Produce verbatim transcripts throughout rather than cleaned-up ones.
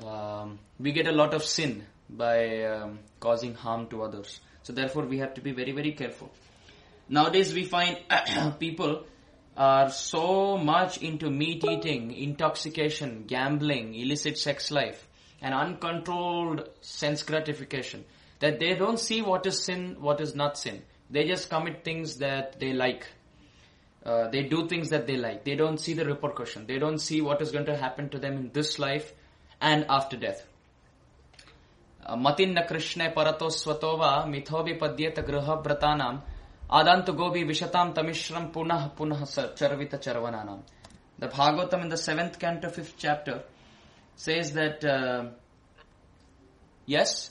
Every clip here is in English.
um, we get a lot of sin by um, causing harm to others. So therefore we have to be very, very careful. Nowadays we find people are so much into meat eating, intoxication, gambling, illicit sex life, and uncontrolled sense gratification, that they don't see what is sin, what is not sin. They just commit things that they like. Uh, they do things that they like. They don't see the repercussion. They don't see what is going to happen to them in this life and after death. Matinna Krishna parato svatova mithobi padyeta griha vratanam adantu gobi vishatam tamishram punah punah charvita charvananam. The Bhagavatam in the seventh canto, fifth chapter says that, uh, yes?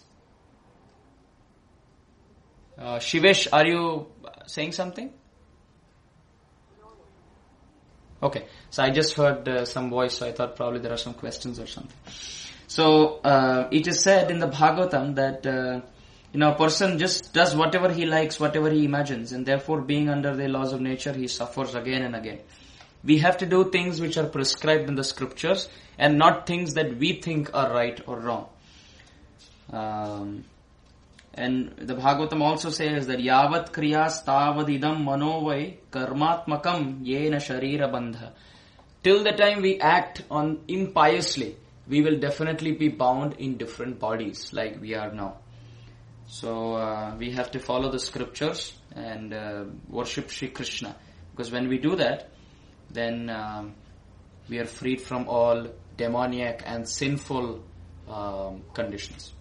Uh, Shivesh, are you saying something? Okay, so I just heard uh, some voice, so I thought probably there are some questions or something. So, uh, it is said in the Bhagavatam that, uh, you know, a person just does whatever he likes, whatever he imagines, and therefore being under the laws of nature, he suffers again and again. We have to do things which are prescribed in the scriptures, and not things that we think are right or wrong. Um, and the Bhagavatam also says that yavat kriyas tavad idam manovai karmatmakam yena sharira bandha. Till the time we act on impiously, we will definitely be bound in different bodies like we are now. So uh, we have to follow the scriptures and uh, worship Shri Krishna, because when we do that, then um, we are freed from all demoniac and sinful um, conditions.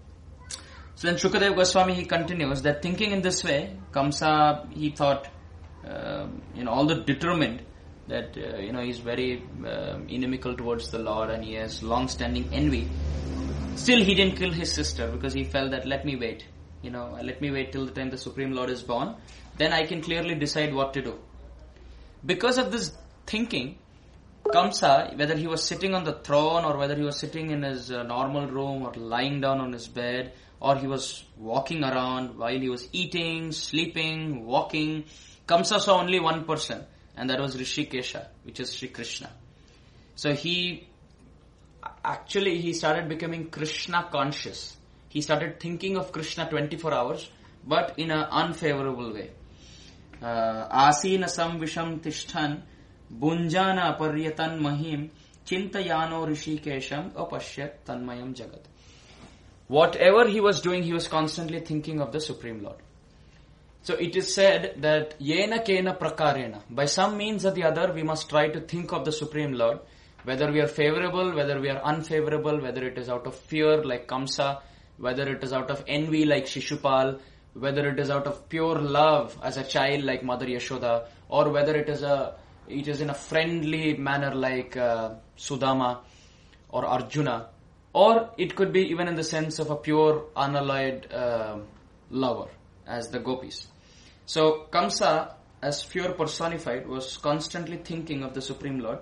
So then Shukadeva Goswami, he continues that thinking in this way, Kamsa, he thought, uh, you know, although determined that, uh, you know, he's very uh, inimical towards the Lord and he has long-standing envy, still he didn't kill his sister because he felt that let me wait, you know, let me wait till the time the Supreme Lord is born, then I can clearly decide what to do. Because of this thinking, Kamsa, whether he was sitting on the throne or whether he was sitting in his uh, normal room or lying down on his bed, or he was walking around while he was eating, sleeping, walking, Kamsa saw only one person, and that was Rishikesha, which is Shri Krishna. So he, actually he started becoming Krishna conscious. He started thinking of Krishna twenty-four hours, but in an unfavorable way. Asina samvisham tishthan bunjana aparyatan mahim chintayano rishikesham apashyat tanmayam jagat. Whatever he was doing, he was constantly thinking of the Supreme Lord. So it is said that yena kena prakarena, by some means or the other, we must try to think of the Supreme Lord, whether we are favorable, whether we are unfavorable, whether it is out of fear like Kamsa, whether it is out of envy like Shishupal, whether it is out of pure love as a child like Mother Yashoda, or whether it is a it is in a friendly manner like uh, Sudama or Arjuna, or it could be even in the sense of a pure unalloyed uh, lover as the gopis. So Kamsa, as pure personified, was constantly thinking of the Supreme Lord,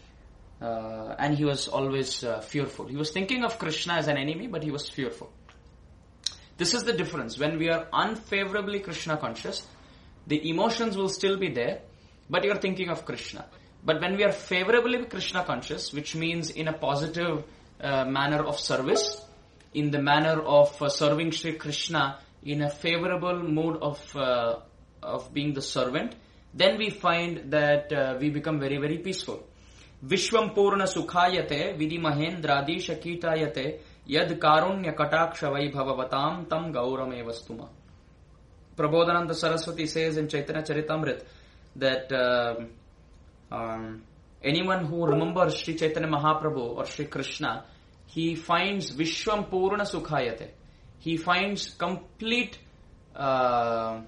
uh, and he was always uh, fearful. He was thinking of Krishna as an enemy, but he was fearful. This is the difference. When we are unfavorably Krishna conscious, the emotions will still be there, but you are thinking of Krishna. But when we are favorably Krishna conscious, which means in a positive uh, manner of service, in the manner of uh, serving Shri Krishna, in a favorable mood of uh, of being the servant, then we find that uh, we become very, very peaceful. Vishwam purna sukhayate vidi mahendradi shakitayate yad karunya kataksha vaibhavavatam tam gaurame vastuma. Prabodhananda Saraswati says in Chaitanya Charitamrita that uh, um, anyone who remembers Sri Chaitanya Mahaprabhu or Sri Krishna, he finds Vishwam Purna Sukhayate. He finds complete uh,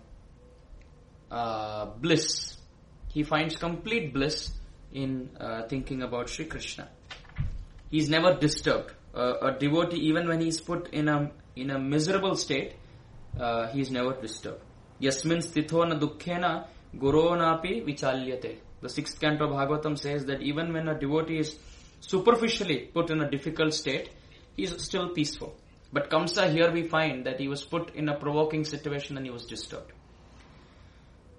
uh, bliss. He finds complete bliss in uh, thinking about Sri Krishna. He is never disturbed. Uh, a devotee, even when he is put in a in a miserable state, uh, he is never disturbed. Yasmin sthito na dukkhena guronapi vichalyate. The sixth canto of Bhagavatam says that even when a devotee is superficially put in a difficult state, he is still peaceful. But Kamsa, here we find that he was put in a provoking situation and he was disturbed.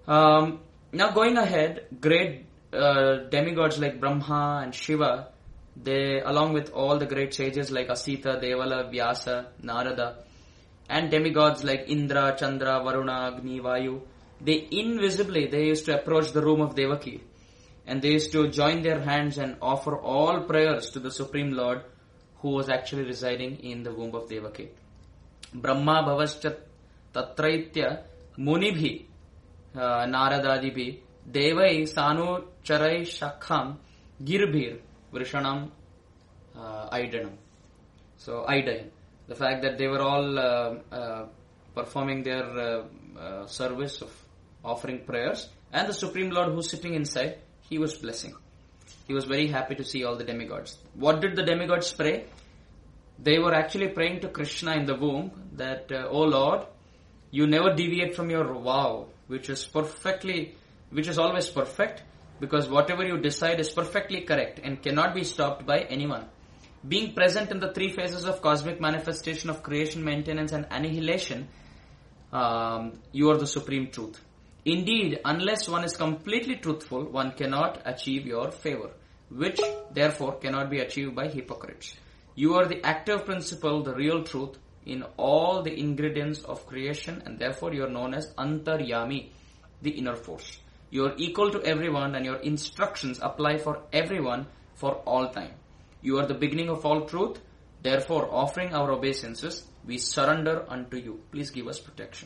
Um, now going ahead, great uh, demigods like Brahma and Shiva, they, along with all the great sages like Asita, Devala, Vyasa, Narada, and demigods like Indra, Chandra, Varuna, Agni, Vayu, they invisibly, they used to approach the room of Devaki, and they used to join their hands and offer all prayers to the Supreme Lord who was actually residing in the womb of Devaki. Brahma bhavascha tatraitya munibhi uh, naradadibhi devai sanu charai shakham girbhir vrishanam uh, aidanam. So, aidayan. The fact that they were all uh, uh, performing their uh, uh, service of offering prayers, and the Supreme Lord who's sitting inside, he was blessing. He was very happy to see all the demigods. What did the demigods pray? They were actually praying to Krishna in the womb that, uh, oh Lord, you never deviate from your vow, which is perfectly, which is always perfect, because whatever you decide is perfectly correct and cannot be stopped by anyone. Being present in the three phases of cosmic manifestation of creation, maintenance and annihilation, um, you are the supreme truth. Indeed, unless one is completely truthful, one cannot achieve your favor, which therefore cannot be achieved by hypocrites. You are the active principle, the real truth in all the ingredients of creation, and therefore you are known as Antaryami, the inner force. You are equal to everyone, and your instructions apply for everyone for all time. You are the beginning of all truth. Therefore, offering our obeisances, we surrender unto you. Please give us protection.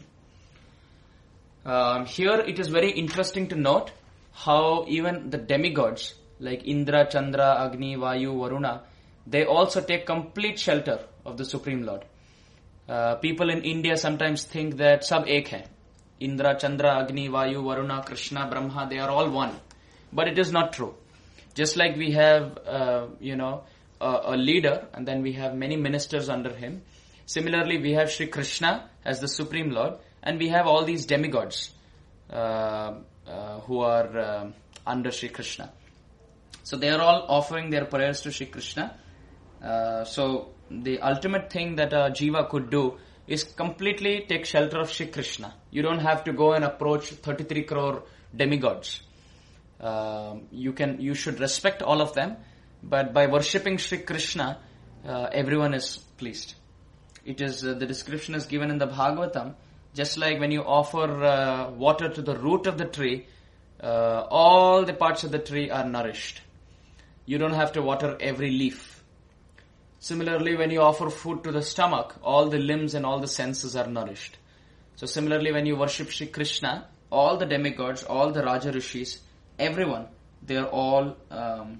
Um, here it is very interesting to note how even the demigods like Indra, Chandra, Agni, Vayu, Varuna, they also take complete shelter of the Supreme Lord. Uh, people in India sometimes think that sab ek hai. Indra, Chandra, Agni, Vayu, Varuna, Krishna, Brahma, they are all one. But it is not true. Just like we have, uh, you know, a, a leader and then we have many ministers under him. Similarly, we have Shri Krishna as the Supreme Lord, and we have all these demigods uh, uh, who are uh, under Shri Krishna. So they are all offering their prayers to Shri Krishna. Uh, so the ultimate thing that a jiva could do is completely take shelter of Shri Krishna. You don't have to go and approach thirty-three crore demigods. Uh, you can, you should respect all of them, but by worshipping Shri Krishna, uh, everyone is pleased. It is uh, the description is given in the Bhagavatam. Just like when you offer uh, water to the root of the tree, uh, all the parts of the tree are nourished. You don't have to water every leaf. Similarly, when you offer food to the stomach, all the limbs and all the senses are nourished. So similarly, when you worship Shri Krishna, all the demigods, all the Raja Rishis, everyone, they are all um,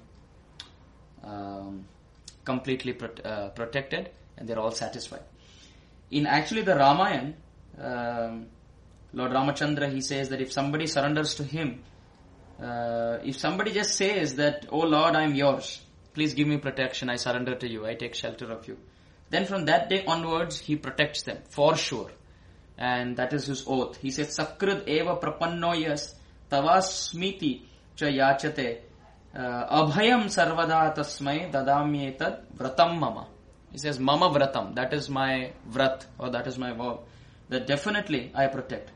um, completely pro- uh, protected, and they are all satisfied. In actually the Ramayana, um, Lord Ramachandra, he says that if somebody surrenders to him, uh, if somebody just says that, oh Lord, I am yours, please give me protection, I surrender to you, I take shelter of you, then from that day onwards, he protects them, for sure. And that is his oath. He says, Sakrid eva prapanno yas tavasmiti cha yachate abhayam sarvada tasmai dadamyetad vratam mama. He says, mama vratam, that is my vrat, or that is my vow, that definitely I protect.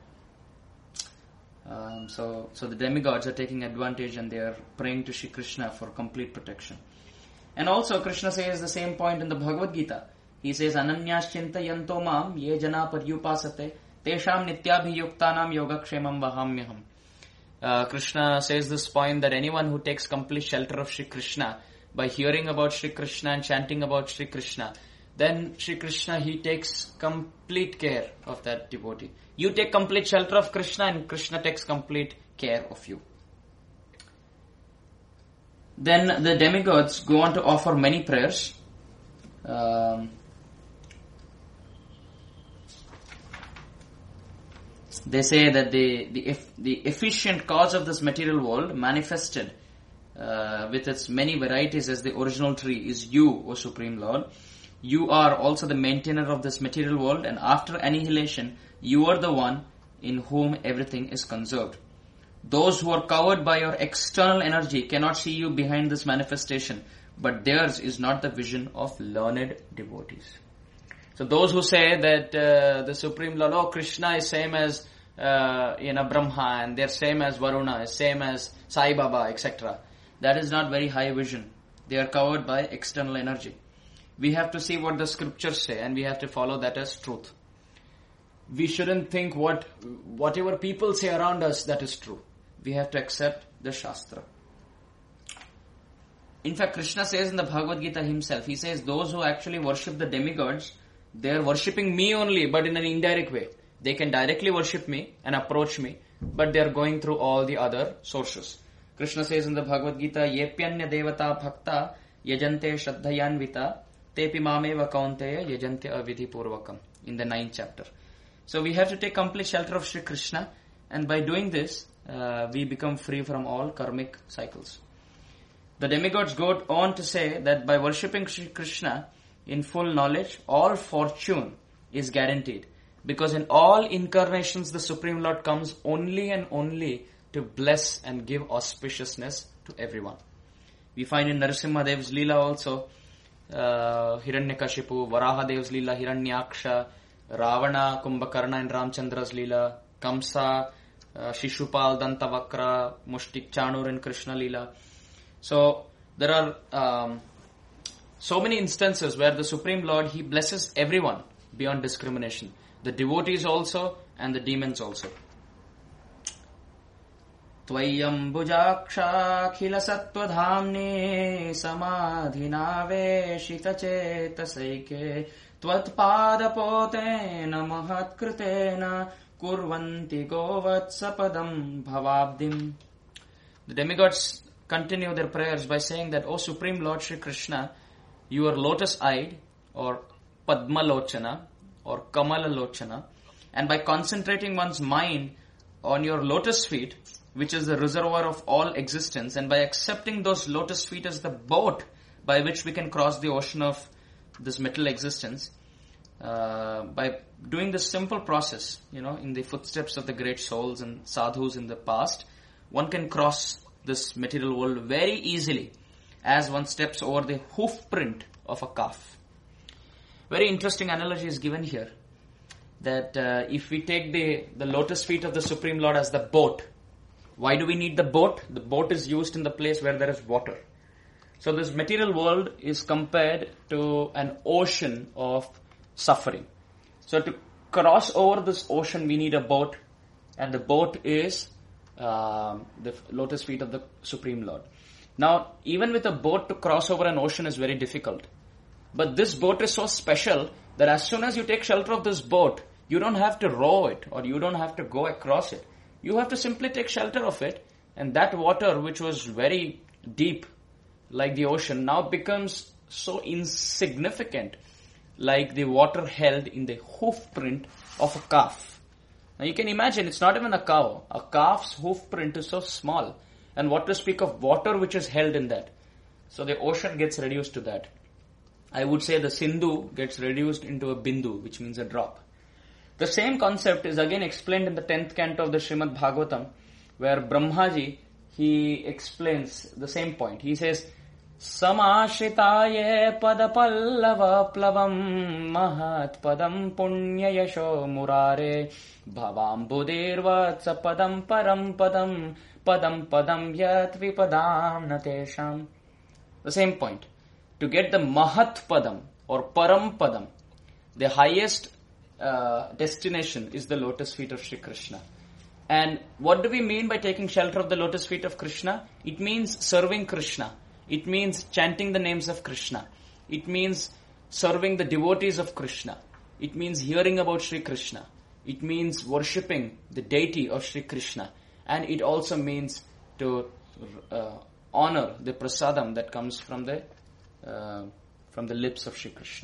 Um, so, so the demigods are taking advantage and they are praying to Shri Krishna for complete protection. And also Krishna says the same point in the Bhagavad Gita. He says, Ananyas chintayanto mam ye jana paryupasate tesham nityabhiyuktanam yogakshemam vahamyaham. Uh, Krishna says this point that anyone who takes complete shelter of Shri Krishna by hearing about Shri Krishna and chanting about Shri Krishna, then Shri Krishna, he takes complete care of that devotee. You take complete shelter of Krishna and Krishna takes complete care of you. Then the demigods go on to offer many prayers. Um, they say that the, the, the efficient cause of this material world manifested uh, with its many varieties as the original tree is you, O Supreme Lord. You are also the maintainer of this material world, and after annihilation, you are the one in whom everything is conserved. Those who are covered by your external energy cannot see you behind this manifestation, but theirs is not the vision of learned devotees. So those who say that uh, the Supreme Lord, oh, Krishna is same as uh, you know Brahma, and they're same as Varuna, is same as Sai Baba, et cetera. That is not very high vision. They are covered by external energy. We have to see what the scriptures say and we have to follow that as truth. We shouldn't think what whatever people say around us that is true. We have to accept the Shastra. In fact, Krishna says in the Bhagavad Gita himself, he says those who actually worship the demigods, they are worshipping me only, but in an indirect way. They can directly worship me and approach me, but they are going through all the other sources. Krishna says in the Bhagavad Gita, Yepyanya devata bhakta yajante shraddhayanvita tepi mameva kaunteya yajante avidhi purvakam. In the ninth chapter. So we have to take complete shelter of Sri Krishna, and by doing this, uh, we become free from all karmic cycles. The demigods go on to say that by worshipping Sri Krishna in full knowledge, all fortune is guaranteed. Because in all incarnations, the Supreme Lord comes only and only to bless and give auspiciousness to everyone. We find in Narasimha Dev's Leela also, uh, Hiranyakashipu, Varaha Dev's Leela, Hiranyaksha, Ravana, Kumbhakarna and Ramchandra's Leela, Kamsa, uh, Shishupal, Dantavakra, Mushtik Chanur and Krishna Leela. So, there are um, so many instances where the Supreme Lord, He blesses everyone beyond discrimination. The devotees also and the demons also. Tvayam bujaksha khila sattva dhamne samadhina veshita chetasaike tvat pada potena mahat kritena kurvanti govatsapadam bhavabdim. The demigods continue their prayers by saying that, O Supreme Lord Shri Krishna, you are lotus-eyed or Padma-lochana or Kamala-lochana, and by concentrating one's mind on your lotus feet, which is the reservoir of all existence, and by accepting those lotus feet as the boat by which we can cross the ocean of this material existence, uh, by doing this simple process, you know, in the footsteps of the great souls and sadhus in the past, one can cross this material world very easily as one steps over the hoof print of a calf. Very interesting analogy is given here, that uh, if we take the, the lotus feet of the Supreme Lord as the boat, why do we need the boat? The boat is used in the place where there is water. So this material world is compared to an ocean of suffering. So to cross over this ocean, we need a boat, and the boat is uh, the lotus feet of the Supreme Lord. Now, even with a boat, to cross over an ocean is very difficult. But this boat is so special that as soon as you take shelter of this boat, you don't have to row it or you don't have to go across it. You have to simply take shelter of it, and that water, which was very deep, like the ocean, now becomes so insignificant, like the water held in the hoof print of a calf. Now you can imagine, it's not even a cow. A calf's hoof print is so small. And what to speak of water which is held in that. So the ocean gets reduced to that. I would say the Sindhu gets reduced into a bindu, which means a drop. The same concept is again explained in the tenth canto of the Srimad Bhagavatam, where Brahmaji, he explains the same point. He says, Samashritaye padapallava plavam mahat padam punya yasho murare bhavam budirvatsa padam param padam padam padam yat vipadam natesham. The same point. To get the Mahat Padam or Param Padam, the highest uh, destination is the lotus feet of Sri Krishna. And what do we mean by taking shelter of the lotus feet of Krishna? It means serving Krishna. It means chanting the names of Krishna. It means serving the devotees of Krishna. It means hearing about Sri Krishna. It means worshipping the deity of Sri Krishna. And it also means to uh, honor the prasadam that comes from the Uh, from the lips of Sri Krishna.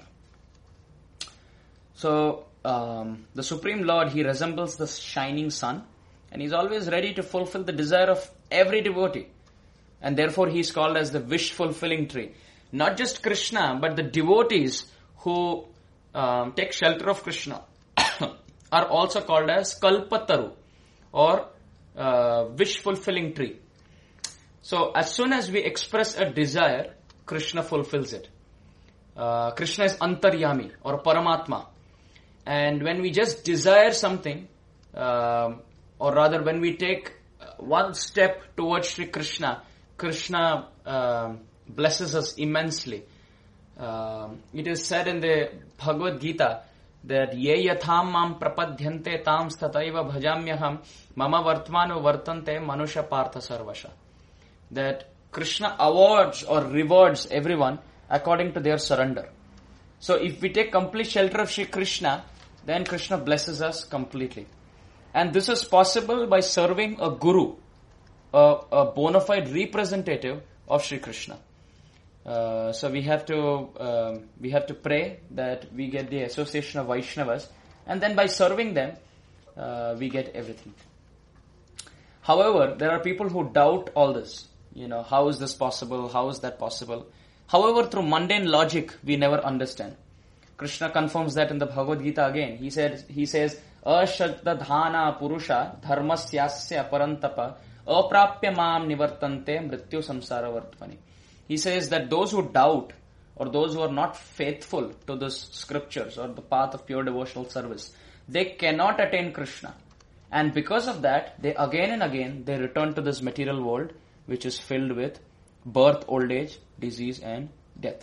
So, um, the Supreme Lord, He resembles the shining sun, and He's always ready to fulfill the desire of every devotee. And therefore He is called as the wish-fulfilling tree. Not just Krishna, but the devotees who um, take shelter of Krishna are also called as Kalpataru, or uh, wish-fulfilling tree. So, as soon as we express a desire, Krishna fulfills it. Uh, Krishna is Antaryami or Paramatma. And when we just desire something, uh, or rather when we take one step towards Sri Krishna, Krishna uh, blesses us immensely. Um, it is said in the Bhagavad Gita that ye yatham mam prapadyante tam stataiva bhajamyaham mama vartmanu vartante manusha partha sarvasha. That Krishna awards or rewards everyone according to their surrender. So if we take complete shelter of Shri Krishna, then Krishna blesses us completely. And this is possible by serving a guru, a, a bona fide representative of Shri Krishna. Uh, so we have to um, we have to pray that we get the association of Vaishnavas, and then by serving them, uh, we get everything. However, there are people who doubt all this. You know, how is this possible? How is that possible? However, through mundane logic, we never understand. Krishna confirms that in the Bhagavad Gita again. He says, he says, Ashadadhana purusha dharmasyasya parantapa aprapya mam nivartante mrityu samsara vartvani. He says that those who doubt or those who are not faithful to the scriptures or the path of pure devotional service, they cannot attain Krishna. And because of that, they again and again, they return to this material world which is filled with birth, old age, disease and death.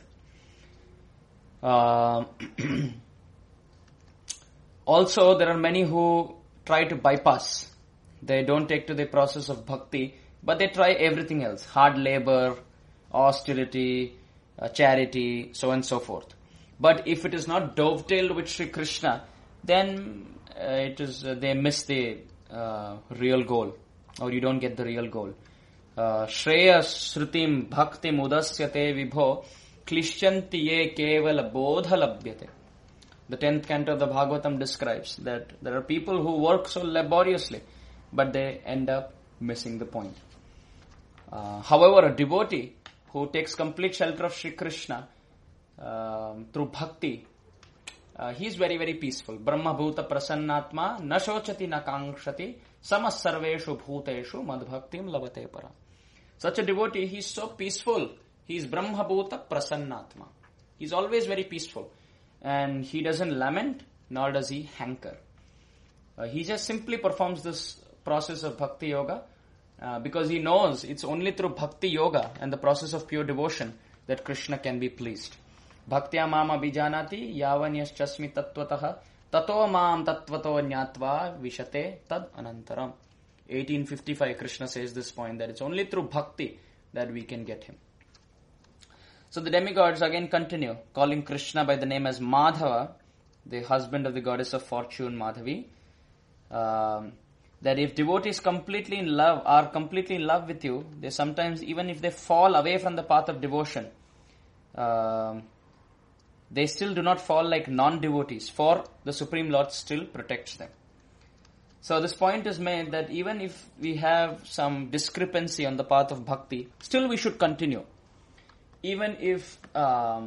Uh, also, there are many who try to bypass. They don't take to the process of bhakti, but they try everything else. Hard labor, austerity, uh, charity, so on and so forth. But if it is not dovetailed with Shri Krishna, then uh, it is uh, they miss the uh, real goal, or you don't get the real goal. Uh, Shreya Shrutim Bhakti Mudasyate Vibho Klishyanti Ye Kevala Bodha Labhyate. The tenth canto of the Bhagavatam describes that there are people who work so laboriously, but they end up missing the point. Uh, however, a devotee who takes complete shelter of Shri Krishna um, through bhakti, uh, he is very, very peaceful. Brahma bhuta prasannatma na shochati na kankshati samas sarveshu bhuteshu madbhaktim lavate para. Such a devotee, he is so peaceful. He is Brahma bhuta prasannatma. He is always very peaceful. And he doesn't lament, nor does he hanker. Uh, he just simply performs this process of bhakti yoga uh, because he knows it's only through bhakti yoga and the process of pure devotion that Krishna can be pleased. Bhaktya mama bijanati yavanyaschasmi tattvataha tato mam tattvato nyatva vishate tad anantaram. eighteen fifty-five, Krishna says this point, that it's only through bhakti that we can get him. So the demigods again continue, calling Krishna by the name as Madhava, the husband of the goddess of fortune, Madhavi. Um, that if devotees completely in love, are completely in love with you, they sometimes, even if they fall away from the path of devotion, um, they still do not fall like non-devotees, for the Supreme Lord still protects them. So this point is made that even if we have some discrepancy on the path of bhakti, still we should continue. Even if, um,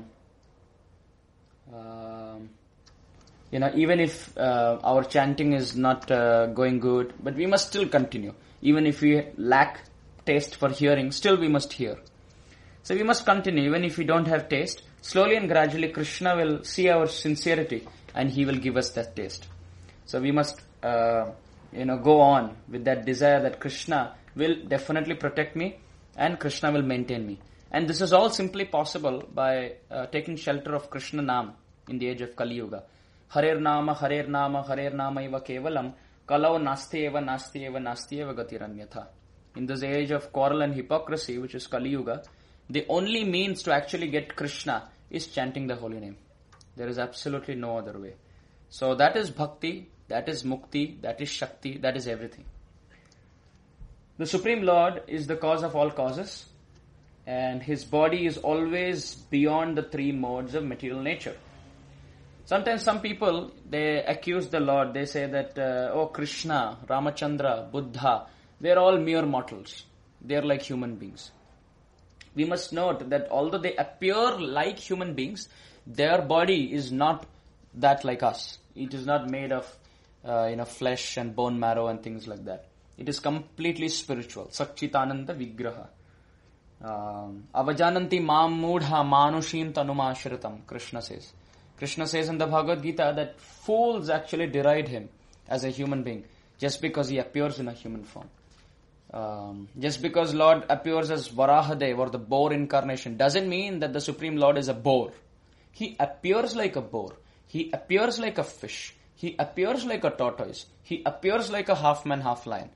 uh, you know, even if uh, our chanting is not uh, going good, but we must still continue. Even if we lack taste for hearing, still we must hear. So we must continue, even if we don't have taste. Slowly and gradually, Krishna will see our sincerity and he will give us that taste. So we must, uh, you know, go on with that desire that Krishna will definitely protect me and Krishna will maintain me. And this is all simply possible by uh, taking shelter of Krishna Nam in the age of Kali Yuga. Harer Nama, Harer Nama, Harer Nama eva kevalam, kalau nasti eva, nasti eva, nasti eva gatiranyatha. In this age of quarrel and hypocrisy, which is Kali Yuga, the only means to actually get Krishna is chanting the holy name. There is absolutely no other way. So that is bhakti, that is mukti, that is shakti, that is everything. The Supreme Lord is the cause of all causes, and his body is always beyond the three modes of material nature. Sometimes some people, they accuse the Lord, they say that, uh, oh Krishna, Ramachandra, Buddha, they're all mere mortals. They're like human beings. We must note that although they appear like human beings, their body is not that like us. It is not made of uh, you know, flesh and bone marrow and things like that. It is completely spiritual. Satchitananda Vigraha. Avajananti mam mudha manushim tanumashritam, Krishna says. Krishna says in the Bhagavad Gita that fools actually deride him as a human being just because he appears in a human form. Um, just because Lord appears as Varahadev or the boar incarnation doesn't mean that the Supreme Lord is a boar. He appears like a boar. He appears like a fish. He appears like a tortoise. He appears like a half man, half lion.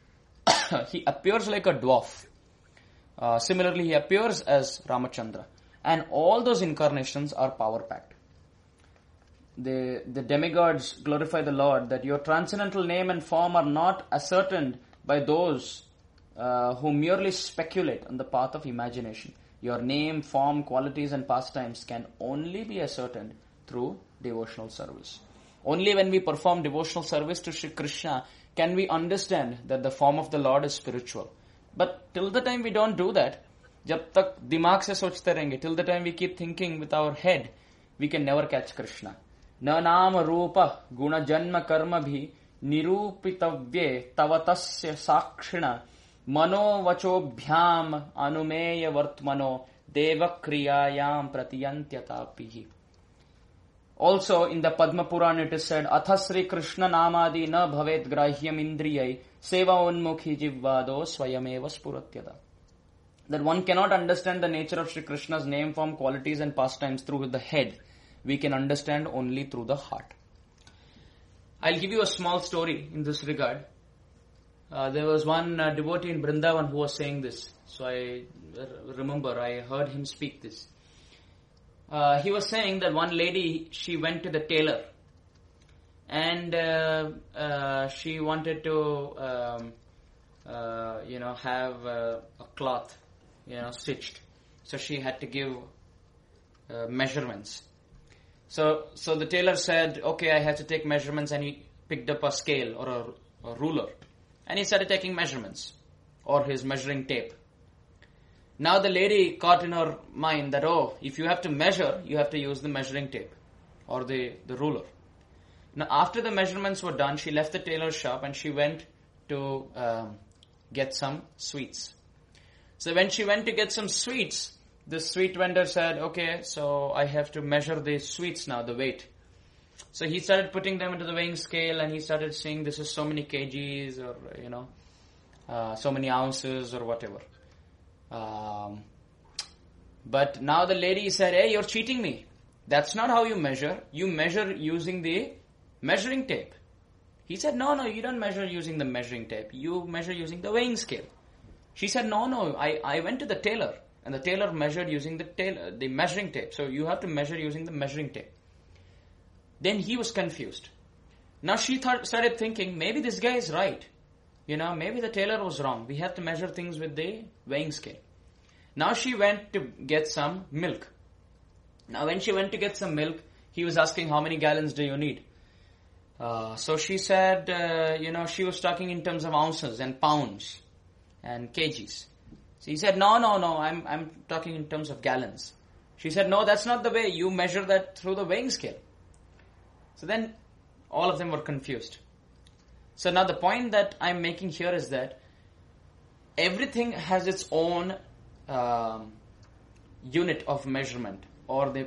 He appears like a dwarf. Uh, similarly, he appears as Ramachandra. And all those incarnations are power-packed. The, the demigods glorify the Lord that your transcendental name and form are not ascertained by those uh, who merely speculate on the path of imagination. Your name, form, qualities and pastimes can only be ascertained through devotional service. Only when we perform devotional service to Shri Krishna can we understand that the form of the Lord is spiritual. But till the time we don't do that, jab tak dimag se sochte rahenge, till the time we keep thinking with our head, we can never catch Krishna. Na nama rupa guna janma karma bhi nirupitavye tavatasya sakshina mano vachobhyam anumeya vartmano deva kriyayam pratiyantyatapihi. Also in the Padma Purana it is said, Athasri Krishna namadi na bhavet grahyam indriyai seva unmukhi jivvado swayameva spuratyada. That one cannot understand the nature of Shri Krishna's name, form, qualities and pastimes through the head. We can understand only through the heart. I'll give you a small story in this regard. Uh, there was one uh, devotee in Vrindavan who was saying this. So I uh, remember, I heard him speak this. Uh, he was saying that one lady, she went to the tailor and uh, uh, she wanted to, um, uh, you know, have uh, a cloth, you know, stitched. So she had to give uh, measurements. So, so the tailor said, okay, I have to take measurements, and he picked up a scale or a, a ruler and he started taking measurements or his measuring tape. Now the lady caught in her mind that, oh, if you have to measure, you have to use the measuring tape or the, the ruler. Now after the measurements were done, she left the tailor's shop and she went to um, get some sweets. So when she went to get some sweets, the sweet vendor said, okay, so I have to measure the sweets now, the weight. So he started putting them into the weighing scale and he started saying this is so many kgs or, you know, uh, so many ounces or whatever. Um, but now the lady said, hey, you're cheating me. That's not how you measure. You measure using the measuring tape. He said, no, no, you don't measure using the measuring tape. You measure using the weighing scale. She said, no, no, I, I went to the tailor and the tailor measured using the tailor, the measuring tape. So you have to measure using the measuring tape. Then he was confused. Now she thought, started thinking, maybe this guy is right. You know, maybe the tailor was wrong. We have to measure things with the weighing scale. Now she went to get some milk. Now when she went to get some milk, he was asking, how many gallons do you need? Uh, so she said, uh, you know, she was talking in terms of ounces and pounds and kgs. So he said, no, no, no, I'm, I'm talking in terms of gallons. She said, no, that's not the way. You measure that through the weighing scale. So then all of them were confused. So now the point that I'm making here is that everything has its own um, unit of measurement or the,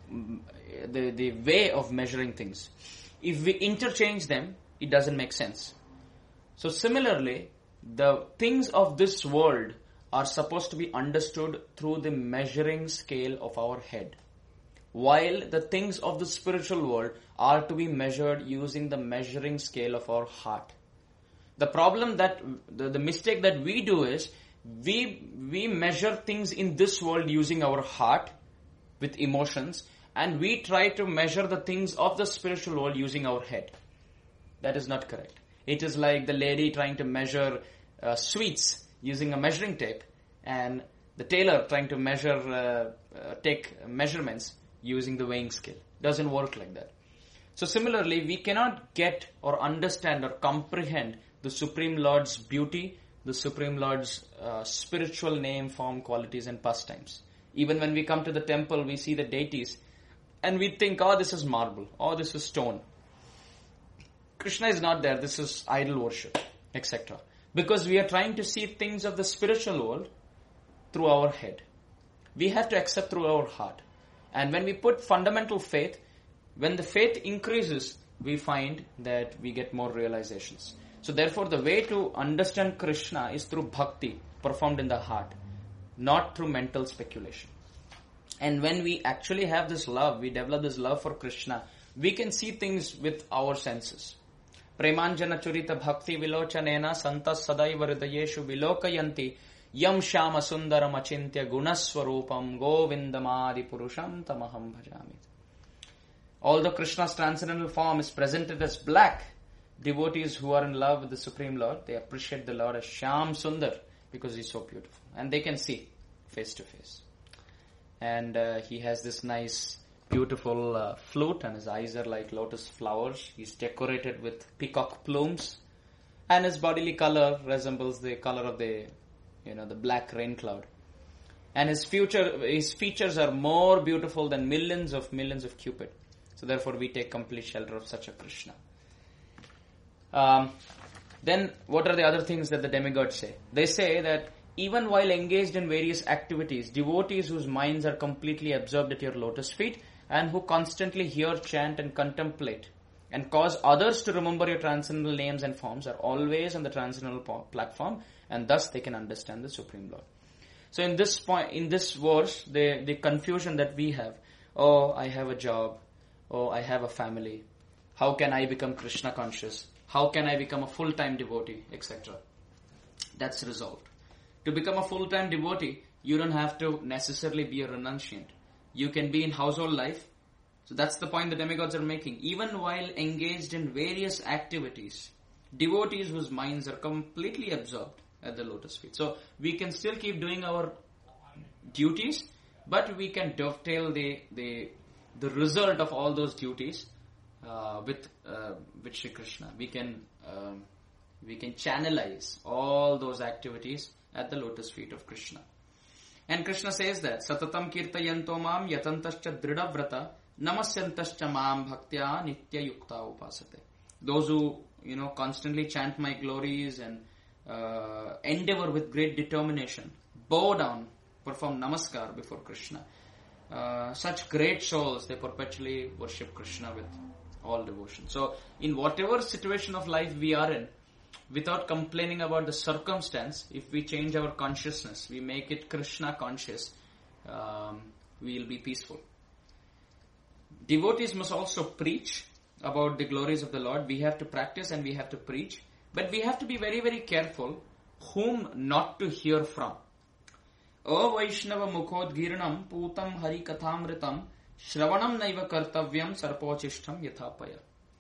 the the way of measuring things. If we interchange them, it doesn't make sense. So similarly, the things of this world are supposed to be understood through the measuring scale of our head, while the things of the spiritual world are to be measured using the measuring scale of our heart. The problem that, the, the mistake that we do is, we, we measure things in this world using our heart with emotions, and we try to measure the things of the spiritual world using our head. That is not correct. It is like the lady trying to measure uh, sweets using a measuring tape, and the tailor trying to measure, uh, uh, take measurements using the weighing scale. Doesn't work like that. So similarly, we cannot get or understand or comprehend the Supreme Lord's beauty, the Supreme Lord's uh, spiritual name, form, qualities and pastimes. Even when we come to the temple, we see the deities and we think, oh, this is marble, oh, this is stone. Krishna is not there, this is idol worship, et cetera. Because we are trying to see things of the spiritual world through our head. We have to accept through our heart. And when we put fundamental faith, when the faith increases, we find that we get more realizations. So therefore the way to understand Krishna is through bhakti performed in the heart, not through mental speculation. And when we actually have this love, we develop this love for Krishna, we can see things with our senses. Premanjana churita bhakti vilochanena santas sadaiva hridayeshu vilokayanti yam shama sundaram achintya gunaswarupam govindamadi purusham tamaham bhajami. Although Krishna's transcendental form is presented as black, devotees who are in love with the Supreme Lord, they appreciate the Lord as Shyam Sundar because he's so beautiful. And they can see face to face. And uh, he has this nice, beautiful uh, flute, and his eyes are like lotus flowers. He's decorated with peacock plumes, and his bodily color resembles the color of the, you know, the black rain cloud. And his future, his features are more beautiful than millions of millions of Cupid. So therefore, we take complete shelter of such a Krishna. Um, then, what are the other things that the demigods say? They say that even while engaged in various activities, devotees whose minds are completely absorbed at your lotus feet and who constantly hear, chant and contemplate and cause others to remember your transcendental names and forms are always on the transcendental platform, and thus they can understand the Supreme Lord. So in this point, in this verse, the, the confusion that we have, oh, I have a job, oh, I have a family, how can I become Krishna conscious? How can I become a full-time devotee, et cetera. That's resolved. To become a full-time devotee, you don't have to necessarily be a renunciant. You can be in household life. So that's the point the demigods are making. Even while engaged in various activities, devotees whose minds are completely absorbed at the lotus feet. So we can still keep doing our duties, but we can dovetail the the, the result of all those duties uh, with uh, with Shri Krishna. We can um, we can channelize all those activities at the lotus feet of Krishna. And Krishna says that Satatam kirtayanto mam yatantascha dridavrata namasyantascha mam bhaktya nitya yukta upasate. Those who, you know, constantly chant my glories and uh, endeavor with great determination, bow down, perform namaskar before Krishna. Uh, such great souls, they perpetually worship Krishna with all devotion. So in whatever situation of life we are in, without complaining about the circumstance, if we change our consciousness, we make it Krishna conscious, um, we will be peaceful. Devotees must also preach about the glories of the Lord. We have to practice and we have to preach. But we have to be very, very careful whom not to hear from. O Vaishnava Mukhodgiranam Putam Hari Kathamritam Shravanam Naiva Kartavyam Sarpochishtam Yathapaya.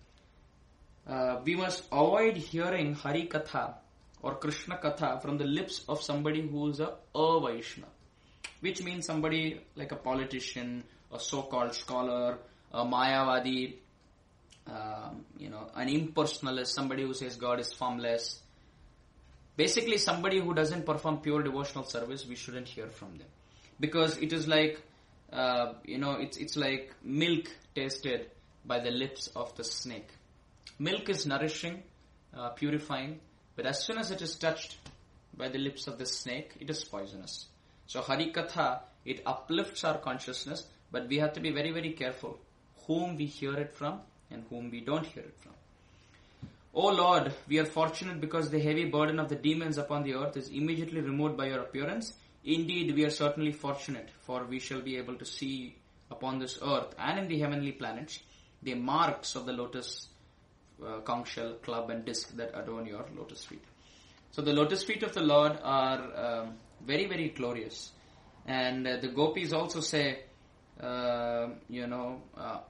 Uh, we must avoid hearing Hari Katha or Krishna Katha from the lips of somebody who is a Vaishnava, which means somebody like a politician, a so-called scholar, a Mayavadi, um, you know, an impersonalist, somebody who says God is formless. Basically, somebody who doesn't perform pure devotional service, we shouldn't hear from them, because it is like, uh, you know, it's it's like milk tasted by the lips of the snake. Milk is nourishing, uh, purifying, but as soon as it is touched by the lips of the snake, it is poisonous. So Hari Katha, it uplifts our consciousness, but we have to be very, very careful whom we hear it from and whom we don't hear it from. O Lord, we are fortunate because the heavy burden of the demons upon the earth is immediately removed by your appearance. Indeed, we are certainly fortunate, for we shall be able to see upon this earth and in the heavenly planets the marks of the lotus uh, conch shell, club and disc that adorn your lotus feet. So the lotus feet of the Lord are um, very, very glorious. And uh, the gopis also say, uh, you know, uh,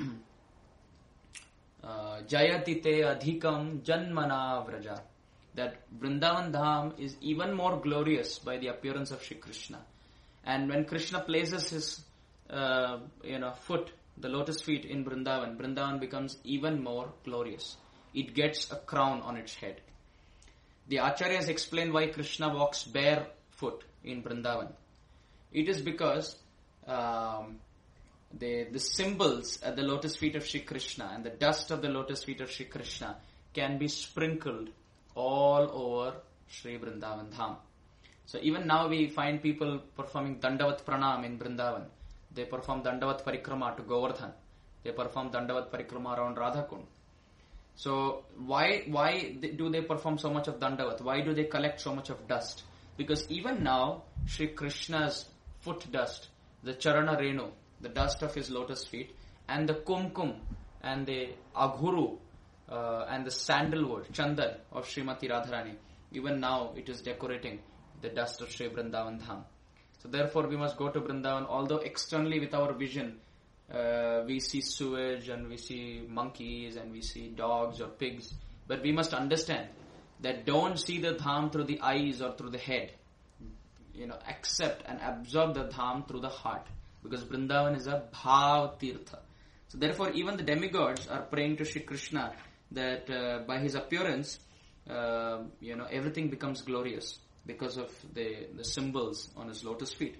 uh, Jayati te adhikam janmana vraja. That Vrindavan Dham is even more glorious by the appearance of Shri Krishna. And when Krishna places his, uh, you know, foot, the lotus feet in Vrindavan, Vrindavan becomes even more glorious. It gets a crown on its head. The Acharyas explain why Krishna walks barefoot in Vrindavan. It is because um, the the symbols at the lotus feet of Shri Krishna and the dust of the lotus feet of Shri Krishna can be sprinkled all over Shri Vrindavan Dham. So even now we find people performing Dandavat Pranam in Vrindavan. They perform Dandavat Parikrama to Govardhan. They perform Dandavat Parikrama around Radhakund. So why why do they perform so much of Dandavat? Why do they collect so much of dust? Because even now, Shri Krishna's foot dust, the Charana Renu, the dust of his lotus feet, and the Kumkum, and the Aghuru, uh, and the sandalwood, Chandan of Srimati Radharani, even now it is decorating the dust of Shri Vrindavan Dham. So therefore we must go to Vrindavan, although externally with our vision, uh, we see sewage and we see monkeys and we see dogs or pigs, but we must understand that don't see the Dham through the eyes or through the head. You know, accept and absorb the Dham through the heart, because Vrindavan is a Bhav Tirtha. So therefore even the demigods are praying to Shri Krishna that uh, by his appearance, uh, you know, everything becomes glorious because of the, the symbols on his lotus feet.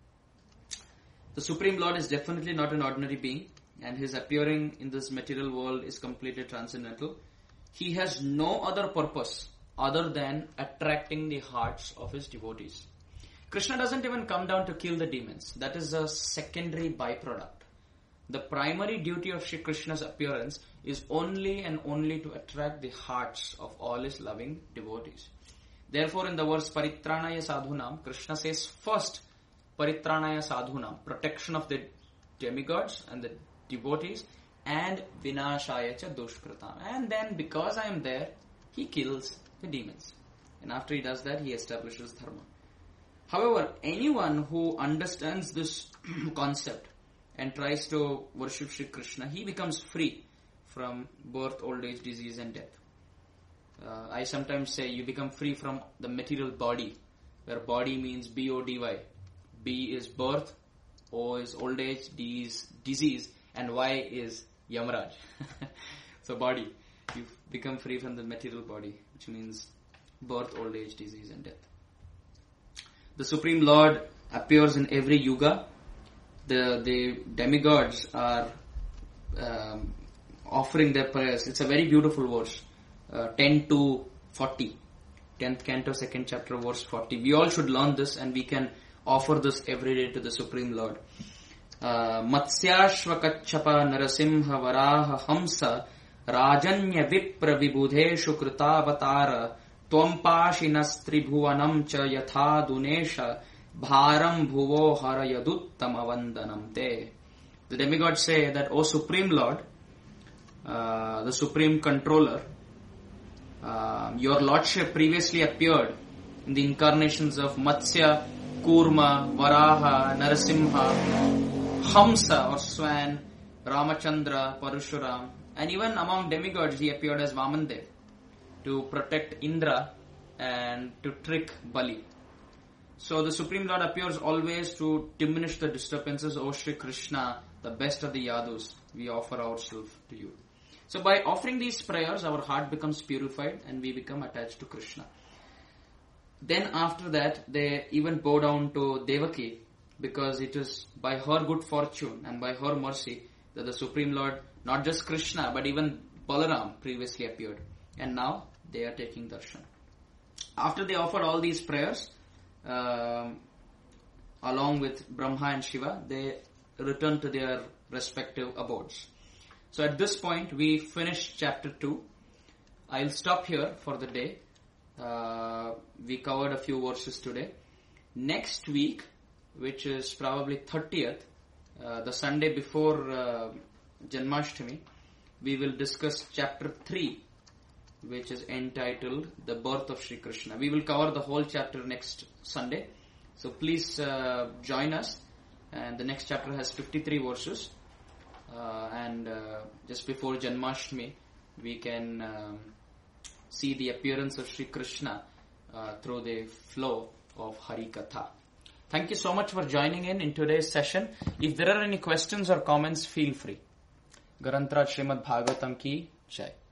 The Supreme Lord is definitely not an ordinary being, and his appearing in this material world is completely transcendental. He has no other purpose other than attracting the hearts of his devotees. Krishna doesn't even come down to kill the demons. That is a secondary byproduct. The primary duty of Shri Krishna's appearance is only and only to attract the hearts of all his loving devotees. Therefore, in the verse Paritranaya Sadhunam, Krishna says first Paritranaya Sadhunam, protection of the demigods and the devotees, and Vinashaya cha Dushkratam. And then because I am there, he kills the demons. And after he does that, he establishes dharma. However, anyone who understands this concept and tries to worship Shri Krishna, he becomes free from birth, old age, disease and death. Uh, I sometimes say you become free from the material body, where body means B O D Y. B is birth, O is old age, D is disease, and Y is Yamaraj. So body. You become free from the material body, which means birth, old age, disease and death. The Supreme Lord appears in every yuga. The the demigods are um, offering their prayers. It's a very beautiful verse. Uh, ten to forty. tenth canto, second chapter, verse forty. We all should learn this and we can offer this every day to the Supreme Lord. Uh, Matsyashva Kachapa Narasimha Varaha Hamsa Rajanya Vipra Vibudheshu Kritavatara Twampashinas Tribhuvanam Cha Yatha Dunesha Bharam Bhuvo Harayaduttama Vandanam Te. The demigods say that, O Supreme Lord, uh, the Supreme Controller, uh, your Lordship previously appeared in the incarnations of Matsya, Kurma, Varaha, Narasimha, Hamsa or Swan, Ramachandra, Parashuram, and even among demigods he appeared as Vamandev to protect Indra and to trick Bali. So the Supreme Lord appears always to diminish the disturbances. O Shri Krishna, the best of the Yadus, we offer ourselves to you. So by offering these prayers, our heart becomes purified and we become attached to Krishna. Then after that, they even bow down to Devaki, because it is by her good fortune and by her mercy that the Supreme Lord, not just Krishna, but even Balaram previously appeared. And now they are taking darshan. After they offered all these prayers, um, along with Brahma and Shiva, they return to their respective abodes. So at this point, we finish chapter two. I'll stop here for the day. Uh, we covered a few verses today. Next week, which is probably thirtieth, uh, the Sunday before uh, Janmashtami, we will discuss chapter three, which is entitled The Birth of Shri Krishna. We will cover the whole chapter next Sunday. So please uh, join us. And the next chapter has fifty-three verses. Uh, and uh, just before Janmashtami, we can um, see the appearance of Shri Krishna uh, through the flow of Hari Katha. Thank you so much for joining in in today's session. If there are any questions or comments, feel free. Garantraj Srimad Bhagavatam ki Jai.